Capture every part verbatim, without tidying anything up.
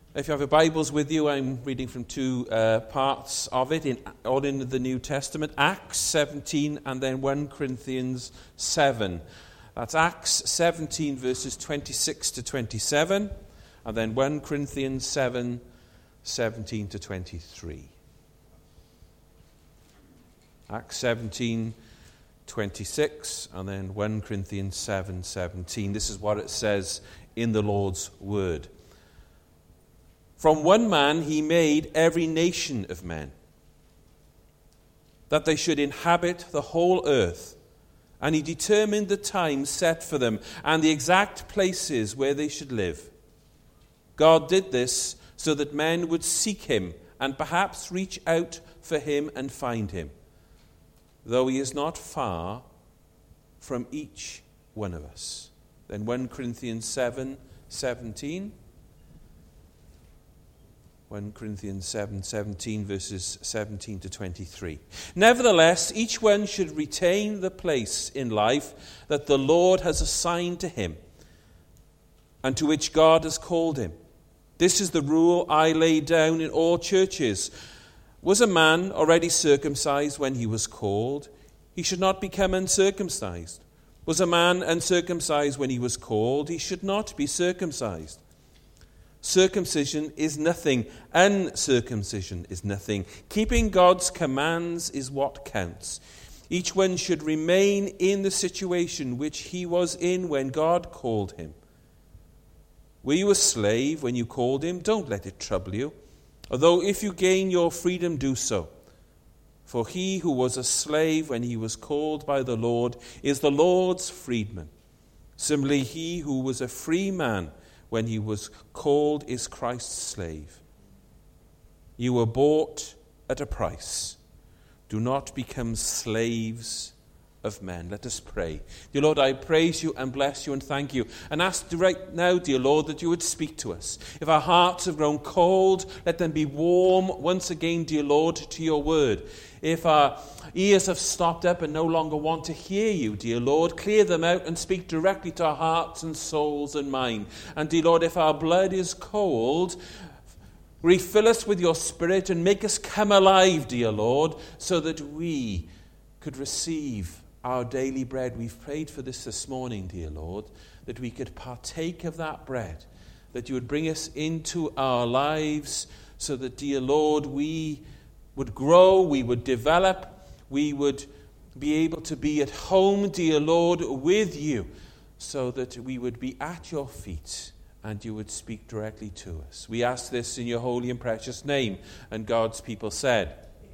If you have your Bibles with you, I'm reading from two uh, parts of it, in, all in the New Testament, Acts seventeen and then First Corinthians seven. That's Acts seventeen, verses twenty-six to twenty-seven, and then First Corinthians seven, seventeen to twenty-three. Acts seventeen, twenty-six, and then First Corinthians seven, seventeen. This is what it says in the Lord's Word. From one man he made every nation of men, that they should inhabit the whole earth, and he determined the time set for them and the exact places where they should live. God did this so that men would seek him and perhaps reach out for him and find him, though he is not far from each one of us. Then First Corinthians seven, seventeen. First Corinthians seven, seventeen, verses seventeen to twenty-three. Nevertheless, each one should retain the place in life that the Lord has assigned to him and to which God has called him. This is the rule I lay down in all churches. Was a man already circumcised when he was called? He should not become uncircumcised. Was a man uncircumcised when he was called? He should not be circumcised. Circumcision is nothing. Uncircumcision is nothing. Keeping God's commands is what counts. Each one should remain in the situation which he was in when God called him. Were you a slave when you called him? Don't let it trouble you. Although if you gain your freedom, do so. For he who was a slave when he was called by the Lord is the Lord's freedman. Similarly, he who was a free man when he was called is Christ's slave. You were bought at a price. Do not become slaves of men. Let us pray. Dear Lord, I praise you and bless you and thank you. And ask right now, dear Lord, that you would speak to us. If our hearts have grown cold, let them be warm once again, dear Lord, to your word. If our ears have stopped up and no longer want to hear you, dear Lord, clear them out and speak directly to our hearts and souls and mind. And dear Lord, if our blood is cold, refill us with your Spirit and make us come alive, dear Lord, so that we could receive our daily bread. We've prayed for this this morning, dear Lord, that we could partake of that bread, that you would bring us into our lives so that, dear Lord, we would grow, we would develop, we would be able to be at home, dear Lord, with you, so that we would be at your feet and you would speak directly to us. We ask this in your holy and precious name. And God's people said,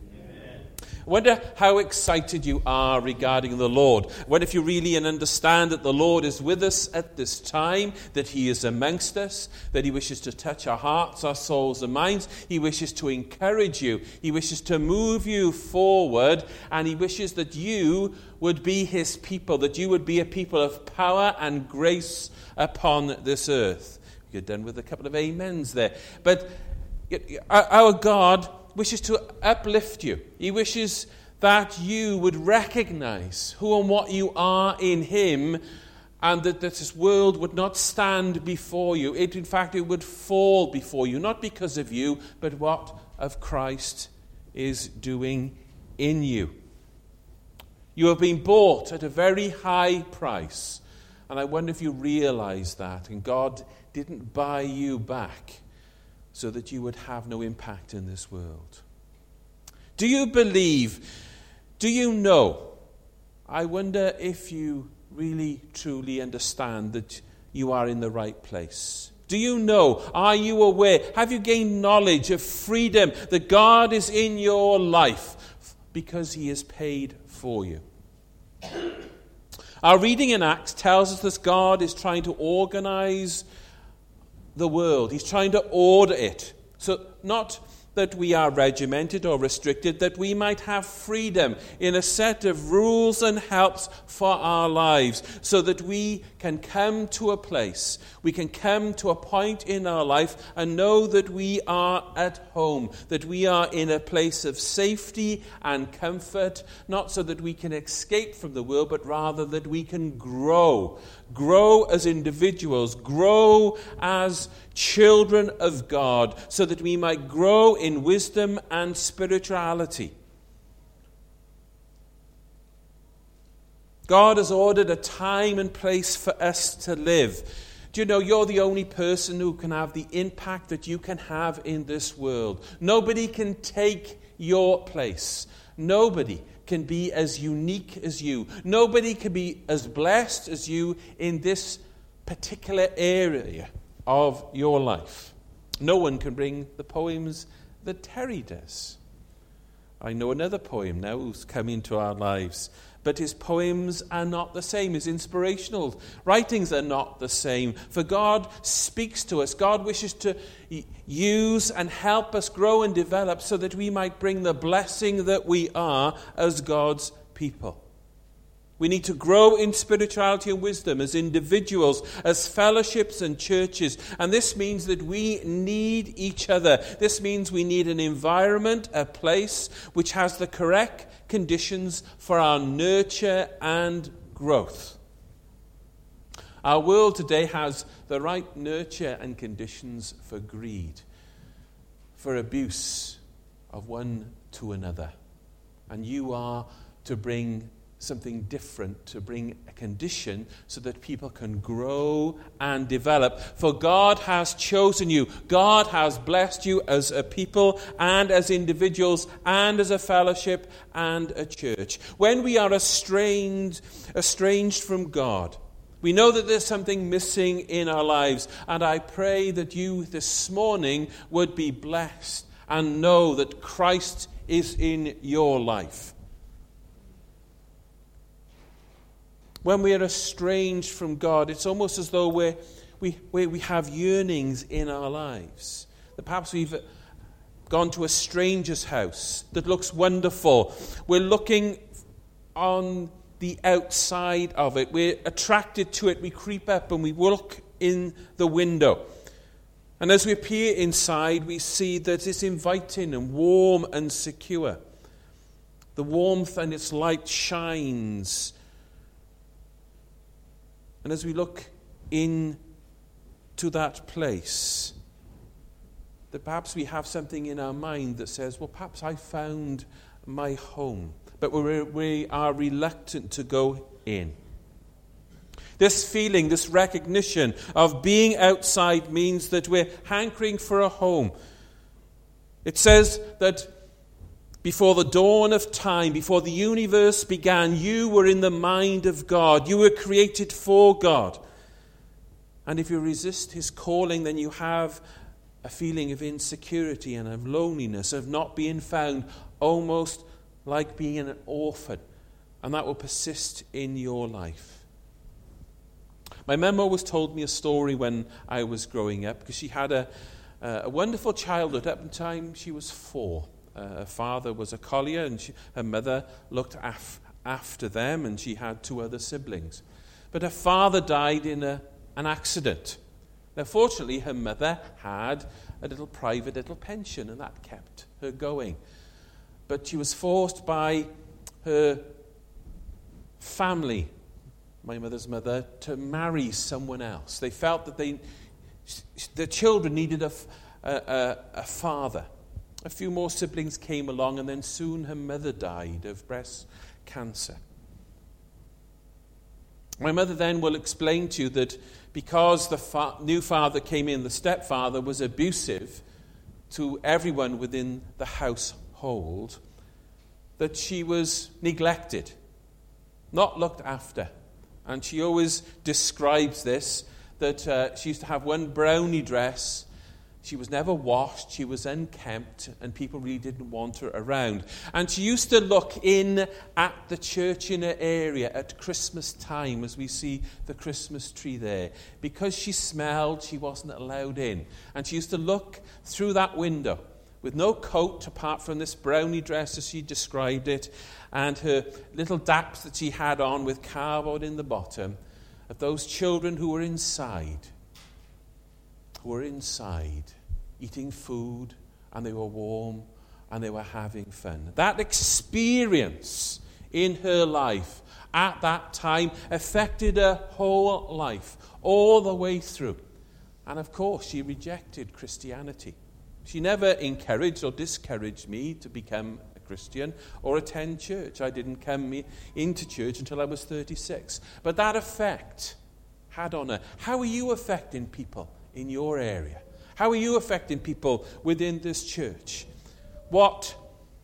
I wonder how excited you are regarding the Lord. I wonder if you really understand that the Lord is with us at this time, that he is amongst us, that he wishes to touch our hearts, our souls and minds. He wishes to encourage you. He wishes to move you forward, and he wishes that you would be his people, that you would be a people of power and grace upon this earth. You're done with a couple of amens there. But our God wishes to uplift you. He wishes that you would recognize who and what you are in him, and that, that this world would not stand before you. It, in fact, it would fall before you, not because of you, but what of Christ is doing in you. You have been bought at a very high price, and I wonder if you realize that, and God didn't buy you back so that you would have no impact in this world. Do you believe? Do you know? I wonder if you really, truly understand that you are in the right place. Do you know? Are you aware? Have you gained knowledge of freedom, that God is in your life because he has paid for you? Our reading in Acts tells us that God is trying to organize the world. He's trying to order it. So not that we are regimented or restricted, that we might have freedom in a set of rules and helps for our lives, so that we can come to a place, we can come to a point in our life and know that we are at home, that we are in a place of safety and comfort, not so that we can escape from the world, but rather that we can grow. Grow as individuals, grow as children of God, so that we might grow in wisdom and spirituality. God has ordered a time and place for us to live. Do you know you're the only person who can have the impact that you can have in this world? Nobody can take your place. Nobody can be as unique as you. Nobody can be as blessed as you in this particular area of your life. No one can bring the poems that Terry does. I know another poem now who's come into our lives, but his poems are not the same. His inspirational writings are not the same. For God speaks to us. God wishes to use and help us grow and develop so that we might bring the blessing that we are as God's people. We need to grow in spirituality and wisdom as individuals, as fellowships and churches. And this means that we need each other. This means we need an environment, a place which has the correct conditions for our nurture and growth. Our world today has the right nurture and conditions for greed, for abuse of one to another. And you are to bring something different, to bring a condition so that people can grow and develop. For God has chosen you. God has blessed you as a people and as individuals and as a fellowship and a church. When we are estranged, estranged from God, we know that there's something missing in our lives. And I pray that you this morning would be blessed and know that Christ is in your life. When we are estranged from God, it's almost as though we're, we we we have yearnings in our lives. That perhaps we've gone to a stranger's house that looks wonderful. We're looking on the outside of it. We're attracted to it. We creep up and we look in the window. And as we peer inside, we see that it's inviting and warm and secure. The warmth and its light shines. And as we look into that place, that perhaps we have something in our mind that says, well, perhaps I found my home. But we're, we are reluctant to go in. This feeling, this recognition of being outside means that we're hankering for a home. It says that before the dawn of time, before the universe began, you were in the mind of God. You were created for God. And if you resist his calling, then you have a feeling of insecurity and of loneliness, of not being found, almost like being an orphan. And that will persist in your life. My mum always told me a story when I was growing up, because she had a, a wonderful childhood up until time she was four. Uh, her father was a collier, and she, her mother looked af- after them, and she had two other siblings. But her father died in a, an accident. Now, fortunately, her mother had a little private little pension, and that kept her going. But she was forced by her family, my mother's mother, to marry someone else. They felt that they, the children needed a, a, a father. A few more siblings came along, and then soon her mother died of breast cancer. My mother then will explain to you that because the fa- new father came in, the stepfather was abusive to everyone within the household, that she was neglected, not looked after. And she always describes this, that uh, she used to have one brownie dress. She was never washed, she was unkempt, and people really didn't want her around. And she used to look in at the church in her area at Christmas time, as we see the Christmas tree there. Because she smelled, she wasn't allowed in. And she used to look through that window with no coat apart from this brownie dress, as she described it, and her little daps that she had on with cardboard in the bottom, at those children who were inside. were inside eating food, and they were warm, and they were having fun. That experience in her life at that time affected her whole life, all the way through. And of course, she rejected Christianity. She never encouraged or discouraged me to become a Christian or attend church. I didn't come into church until I was thirty-six. But that effect had on her. How are you affecting people in your area? How are you affecting people within this church? What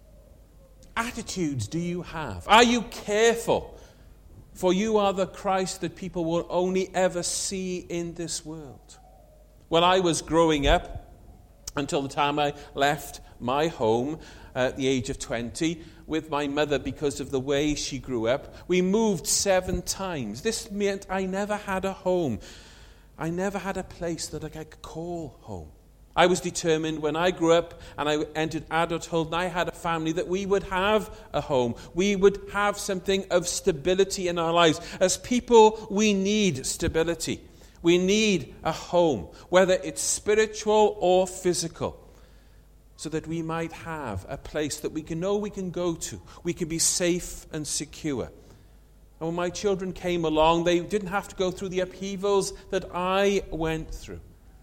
attitudes do you have? Are you careful? For you are the Christ that people will only ever see in this world. When I was growing up, until the time I left my home at the age of twenty with my mother because of the way she grew up, we moved seven times. This meant I never had a home. I never had a place that I could call home. I was determined when I grew up and I entered adulthood and I had a family that we would have a home. We would have something of stability in our lives. As people, we need stability. We need a home, whether it's spiritual or physical, so that we might have a place that we can know we can go to. We can be safe and secure. And when my children came along, they didn't have to go through the upheavals that I went through.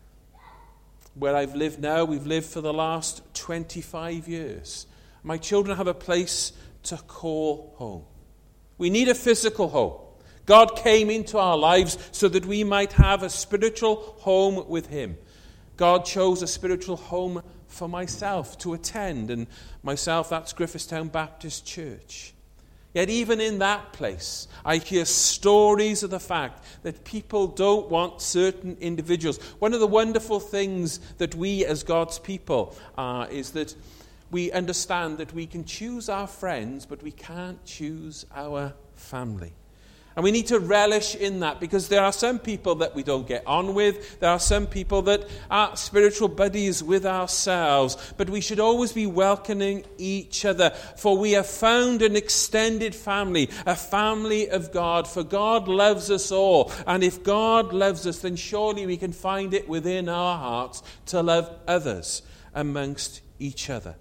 Where I've lived now, we've lived for the last twenty-five years. My children have a place to call home. We need a physical home. God came into our lives so that we might have a spiritual home with him. God chose a spiritual home for myself to attend, and myself, that's Griffithstown Baptist Church. Yet even in that place, I hear stories of the fact that people don't want certain individuals. One of the wonderful things that we as God's people are is that we understand that we can choose our friends, but we can't choose our family. And we need to relish in that, because there are some people that we don't get on with. There are some people that are spiritual buddies with ourselves. But we should always be welcoming each other, for we have found an extended family, a family of God. For God loves us all. And if God loves us, then surely we can find it within our hearts to love others amongst each other.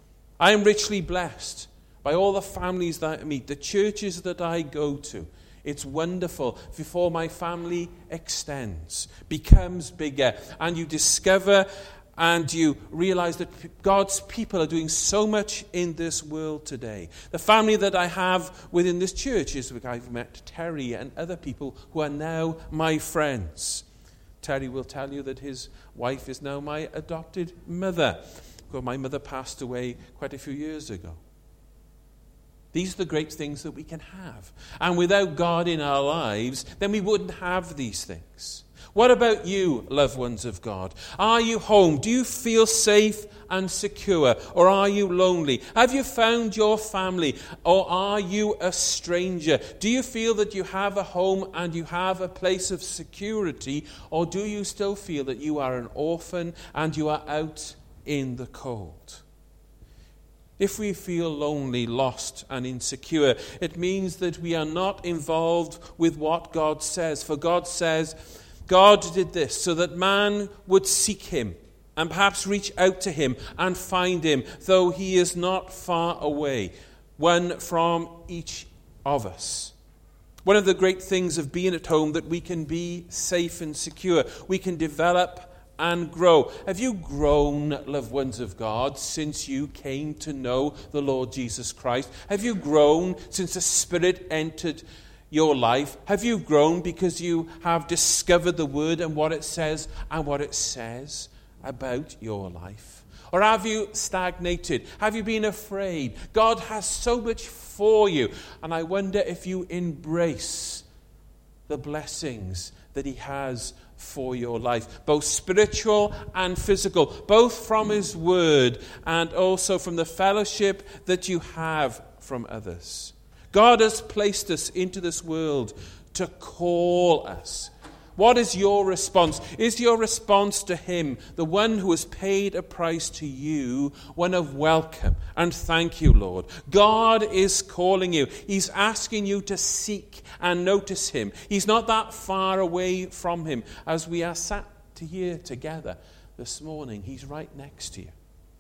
I am richly blessed by all the families that I meet, the churches that I go to. It's wonderful before my family extends, becomes bigger, and you discover and you realize that God's people are doing so much in this world today. The family that I have within this church is where I've met Terry and other people who are now my friends. Terry will tell you that his wife is now my adopted mother. Well, my mother passed away quite a few years ago. These are the great things that we can have. And without God in our lives, then we wouldn't have these things. What about you, loved ones of God? Are you home? Do you feel safe and secure? Or are you lonely? Have you found your family? Or are you a stranger? Do you feel that you have a home and you have a place of security? Or do you still feel that you are an orphan and you are out in the cold? If we feel lonely, lost, and insecure, it means that we are not involved with what God says. For God says, God did this so that man would seek him and perhaps reach out to him and find him, though he is not far away, one from each of us. One of the great things of being at home, that we can be safe and secure. We can develop and grow. Have you grown, loved ones of God, since you came to know the Lord Jesus Christ? Have you grown since the Spirit entered your life? Have you grown because you have discovered the Word and what it says and what it says about your life? Or have you stagnated? Have you been afraid? God has so much for you, and I wonder if you embrace the blessings that he has for your life, both spiritual and physical, both from his word and also from the fellowship that you have from others. God has placed us into this world to call us. What is your response? Is your response to him, the one who has paid a price to you, one of welcome and thank you, Lord? God is calling you. He's asking you to seek and notice him. He's not that far away from him. As we are sat to here together this morning, he's right next to you.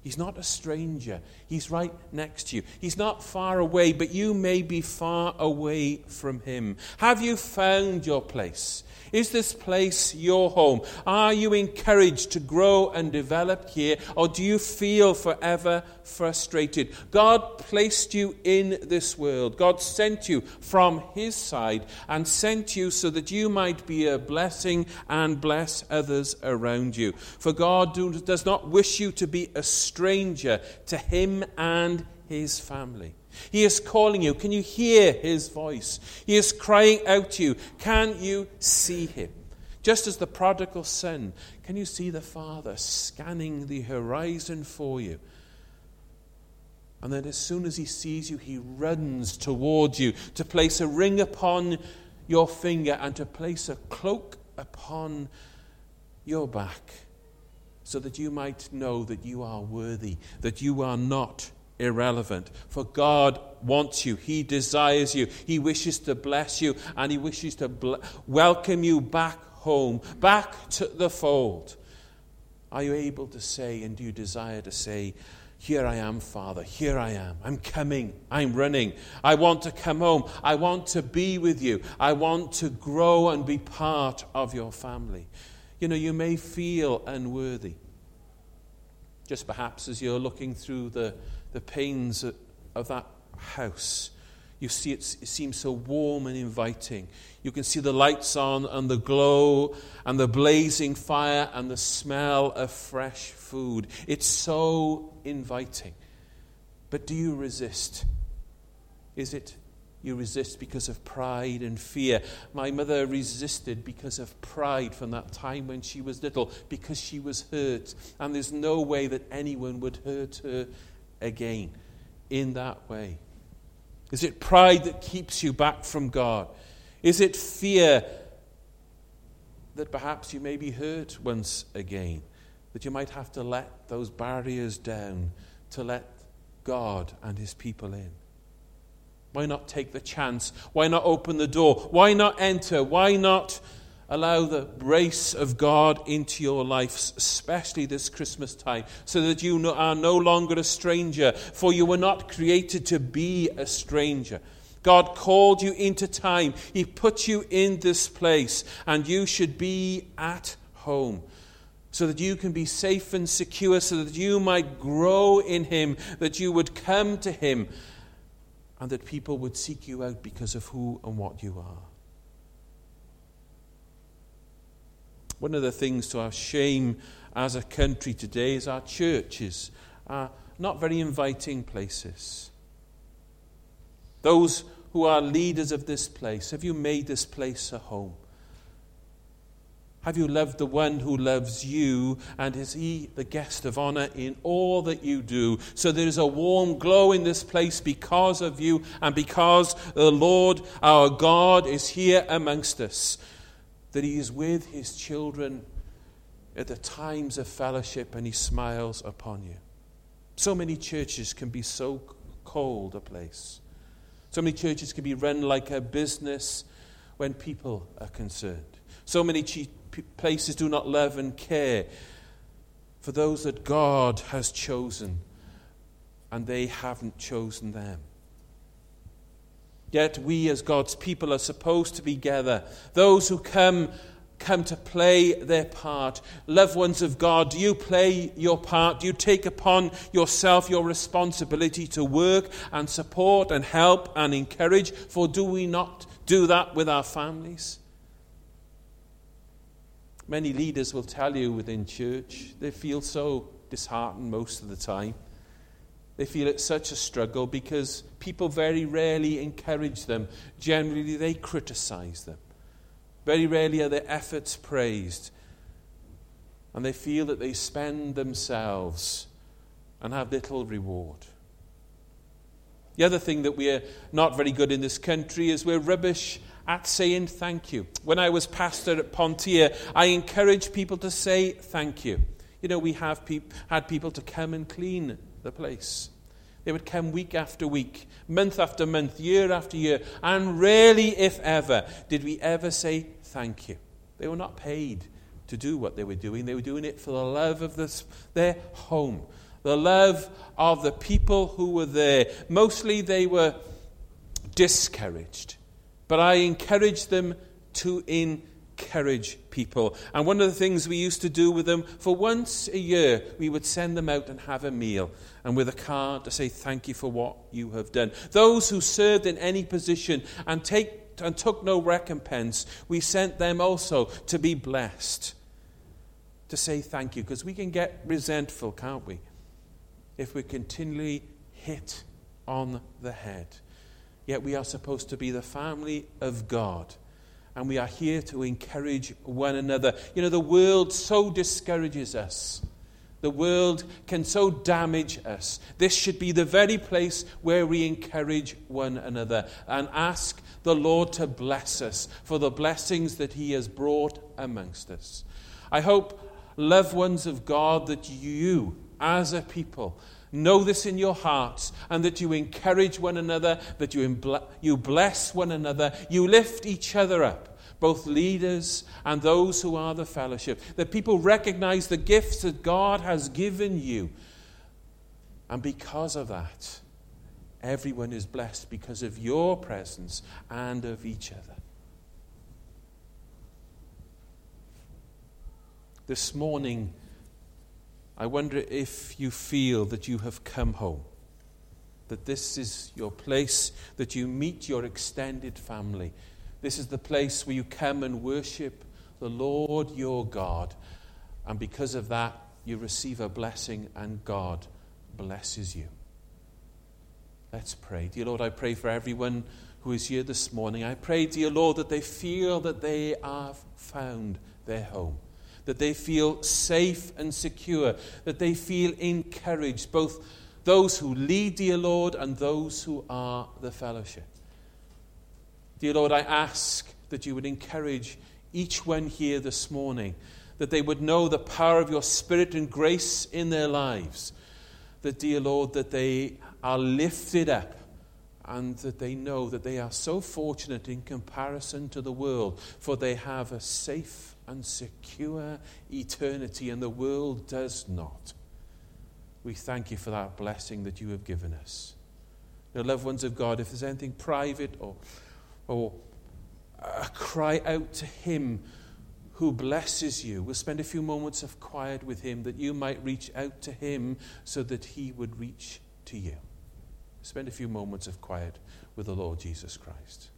He's not a stranger. He's right next to you. He's not far away, but you may be far away from him. Have you found your place? Is this place your home? Are you encouraged to grow and develop here, or do you feel forever frustrated? God placed you in this world. God sent you from his side and sent you so that you might be a blessing and bless others around you. For God do, does not wish you to be a stranger to him and his family. He is calling you. Can you hear his voice? He is crying out to you. Can you see him? Just as the prodigal son, can you see the Father scanning the horizon for you? And then as soon as he sees you, he runs towards you to place a ring upon your finger and to place a cloak upon your back so that you might know that you are worthy, that you are not irrelevant. For God wants you. He desires you. He wishes to bless you, and he wishes to bl- welcome you back home, back to the fold. Are you able to say, and do you desire to say, here I am, Father, here I am. I'm coming. I'm running. I want to come home. I want to be with you. I want to grow and be part of your family. You know, you may feel unworthy. Just perhaps as you're looking through the the panes of that house, you see it, it seems so warm and inviting. You can see the lights on and the glow and the blazing fire and the smell of fresh food. It's so inviting. But do you resist? Is it you resist because of pride and fear? My mother resisted because of pride from that time when she was little, because she was hurt. And there's no way that anyone would hurt her again in that way. Is it pride that keeps you back from God? Is it fear that perhaps you may be hurt once again, that you might have to let those barriers down to let God and his people in? Why not take the chance? Why not open the door? Why not enter? Why not allow the grace of God into your life, especially this Christmas time, so that you are no longer a stranger, for you were not created to be a stranger. God called you into time. He put you in this place, and you should be at home, so that you can be safe and secure, so that you might grow in him, that you would come to him, and that people would seek you out because of who and what you are. One of the things to our shame as a country today is our churches are not very inviting places. Those who are leaders of this place, have you made this place a home? Have you loved the one who loves you, and is he the guest of honor in all that you do? So there is a warm glow in this place because of you, and because the Lord our God is here amongst us, that he is with his children at the times of fellowship, and he smiles upon you. So many churches can be so cold a place. So many churches can be run like a business when people are concerned. So many ch- places do not love and care for those that God has chosen, and they haven't chosen them. Yet we as God's people are supposed to be together. Those who come, come to play their part. Loved ones of God, do you play your part? Do you take upon yourself your responsibility to work and support and help and encourage? For do we not do that with our families? Many leaders will tell you within church, they feel so disheartened most of the time. They feel it's such a struggle because people very rarely encourage them. Generally, they criticize them. Very rarely are their efforts praised. And they feel that they spend themselves and have little reward. The other thing that we're not very good in this country is we're rubbish at saying thank you. When I was pastor at Pontier, I encouraged people to say thank you. You know, we have pe- had people to come and clean the place. They would come week after week, month after month, year after year, and rarely, if ever, did we ever say thank you. They were not paid to do what they were doing. They were doing it for the love of this, their home, the love of the people who were there. Mostly they were discouraged, but I encouraged them to encourage people. And one of the things we used to do with them, for once a year, we would send them out and have a meal, and with a card to say thank you for what you have done. Those who served in any position and take and took no recompense, we sent them also to be blessed, to say thank you, because we can get resentful, can't we, if we're continually hit on the head. Yet we are supposed to be the family of God, and we are here to encourage one another. You know, the world so discourages us. The world can so damage us. This should be the very place where we encourage one another and ask the Lord to bless us for the blessings that he has brought amongst us. I hope, loved ones of God, that you, as a people, know this in your hearts, and that you encourage one another, that you, imbl- you bless one another, you lift each other up, both leaders and those who are the fellowship, that people recognize the gifts that God has given you. And because of that, everyone is blessed because of your presence and of each other. This morning, I wonder if you feel that you have come home, that this is your place, that you meet your extended family. This is the place where you come and worship the Lord your God. And because of that, you receive a blessing, and God blesses you. Let's pray. Dear Lord, I pray for everyone who is here this morning. I pray, dear Lord, that they feel that they have found their home, that they feel safe and secure, that they feel encouraged, both those who lead, dear Lord, and those who are the fellowship. Dear Lord, I ask that you would encourage each one here this morning, that they would know the power of your Spirit and grace in their lives, that, dear Lord, that they are lifted up, and that they know that they are so fortunate in comparison to the world, for they have a safe and secure eternity, and the world does not. We thank you for that blessing that you have given us. Now, loved ones of God, if there's anything private or or a cry out to him who blesses you, we'll spend a few moments of quiet with him, that you might reach out to him so that he would reach to you. Spend a few moments of quiet with the Lord Jesus Christ.